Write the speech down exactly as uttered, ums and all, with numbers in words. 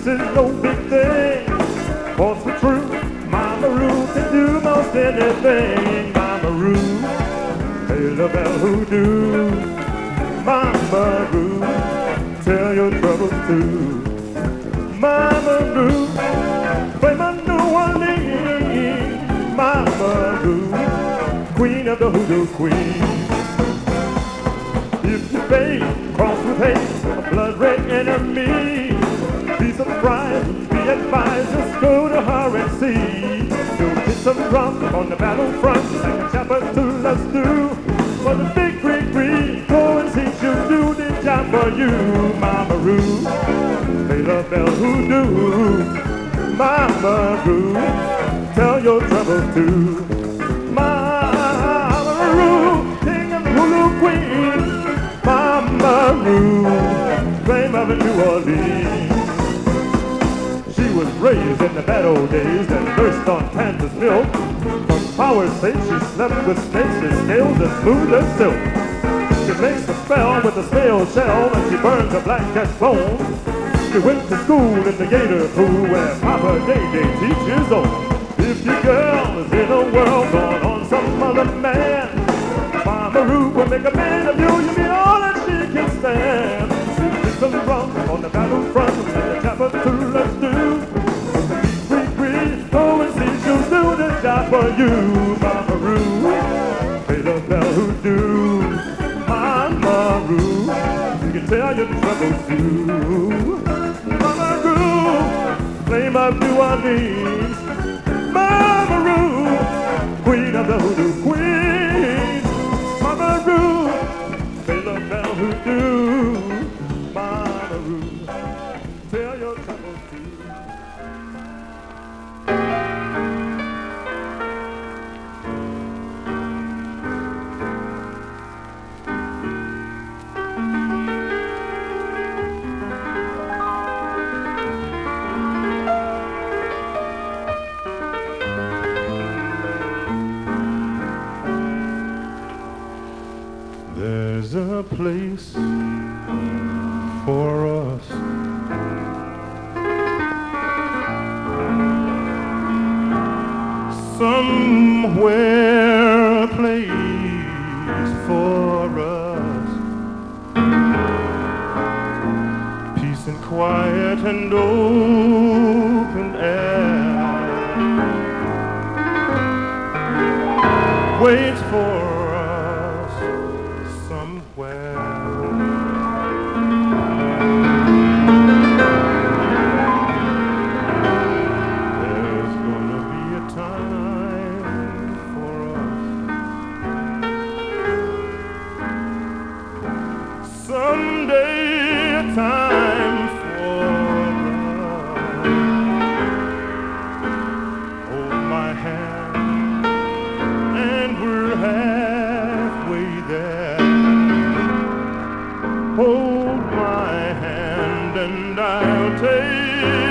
is no big thing. What's the truth? Mama Ruth can do most anything. Mama Ruth, pay the bell hoodoo. Mama Ruth, tell your troubles too. Mama Ruth, play my New Orleans. Mama Ruth, queen of the hoodoo queen. If you fade, cross with hate, a blood red enemy, be surprised, be advised, just go to her and see. You'll hit some drum on the battlefront, like a chapter two, let's do. For the big green green, go and see she'll do the job for you. Mama Ruth, pay the bell hoodoo. Mama Ruth, tell your troubles too. Mama Ruth, king of Hulu queen. Mama Ruth, flame of New Orleans. She was raised in the bad old days and nursed on Kansas milk. From power's sake, she slept with snakes with scales as smooth as silk. She makes a spell with a snail shell and she burns a black cat's bones. She went to school in the gator pool where Papa Day Day teaches old. If your girl is in a world going on some other man, Mama Ruth will make a man of you. You mean all that she can stand. She some rum on the battlefront and the chapter two, let's do. Free, free, go and see she'll do the job for you. Mama Ruth, pay the bell hoodoo. Mama Ruth, you can tell your troubles too. Mama Ruth, flame of New Orleans. Mama Ruth, queen of the hoodoo queen. Mama Ruth, pay the bell hoodoo. Mama Ruth, tell your troubles too. There's a place for us somewhere, a place for us. Peace and quiet and open air waits for hold my hand and I'll take